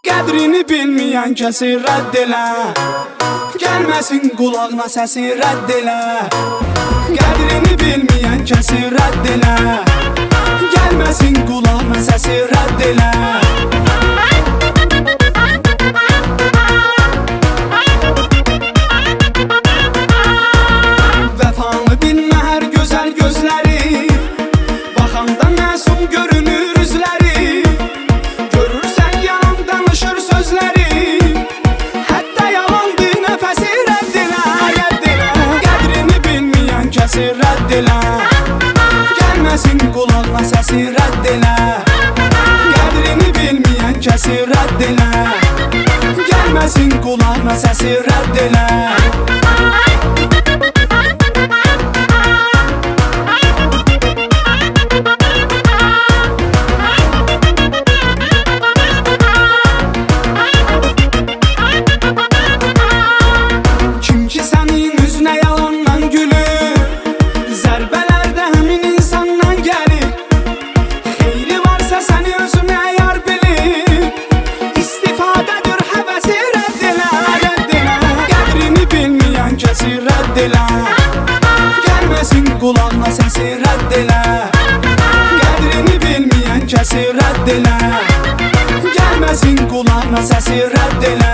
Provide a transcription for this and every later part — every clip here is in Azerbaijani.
Qədrini bilməyən kəsi rədd elə, gəlməsin qulağına səsi rədd elə. Qədrini bilməyən kəsi rədd elə, gəlməsin qulağına səsi rədd elə. Vəfanı bilmər gözəl gözləri, baxanda məsum görünür üzləri. Görürsən yalan danışır sözləri, hətta yalandır nəfəsi rədd elə, rədd elə. Qədrini bilməyən kəsi rədd elə, gəlməsin qulağına səsi rədd elə. Qədrini bilməyən kəsi rədd elə, gəlməsin qulağına səsi rədd elə. Kəsi rədd elə, gəlməsin qulağına səsi rədd elə. Qədrini bilməyən kəsi rədd elə, gəlməsin qulağına səsi rədd elə.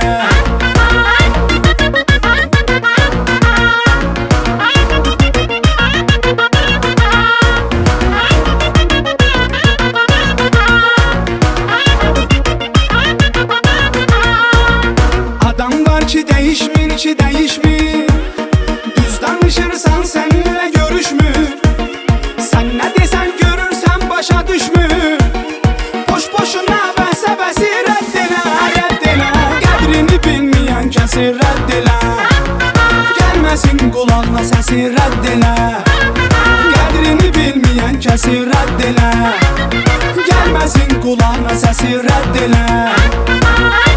Adam var ki dəyişmir, ki dəyişmir, danışırsan səninlə görüşmür. Sən nə desən görürsən başa düşmür. Boş-boşuna bəhsə-bəsi rədd elə, rədd elə. Qədrini bilməyən kəsi rədd elə, gəlməsin qulağına səsi rədd elə. Qədrini bilməyən kəsi rədd elə, gəlməsin qulağına səsi rədd elə.